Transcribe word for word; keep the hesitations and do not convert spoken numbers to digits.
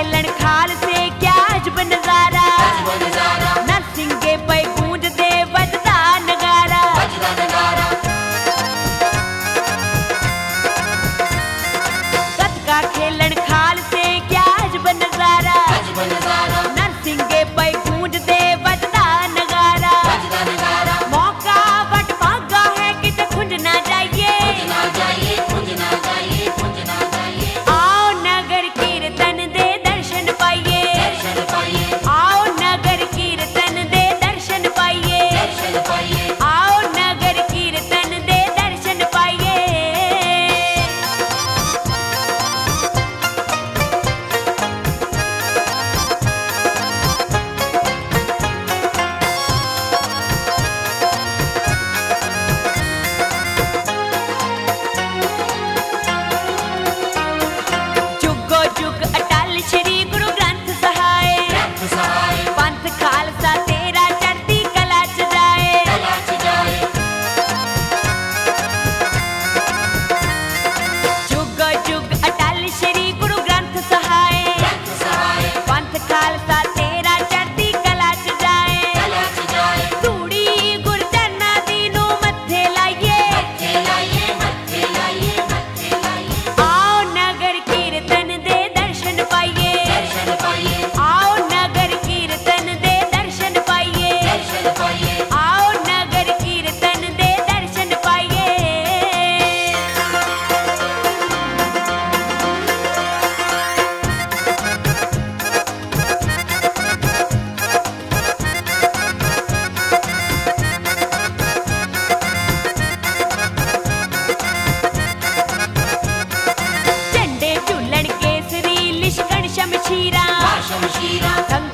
खेलन खाल से क्या अजब नजारा, नरसिंगे पे गूंज दे बजदा नगारा। कतका खेलन खाल से क्या अजब नजारा, नरसिंगे पे गूंज दे बजदा नगारा। मौका बट भागा है किते खुंज ना जाइए, आओ नगर कीर्तन दे दर्शन पाइए, आओ नगर कीर्तन दे दर्शन पाइए, आओ नगर कीर्तन दे दर्शन पाइए। जुगो जुग अटल श्री गुरु ग्रंथ सहाय, पंथ खालसा तेरा चढ़ती कला च जाए। जुगो जुग अटल श्री गुरु ग्रंथ सहाय, पंथ खालसा तेरा चढ़ती कला च जाए। धूड़ी गुरजना दी नू मत्थे लाइए, आओ नगर कीर्तन दे दर्शन पाइए, आओ नगर कीर्तन दे दर्शन पाइए, आओ नगर कीर्तन दे दर्शन पाइए। झंडे झूलन केसरी लिशकण शमशीरा,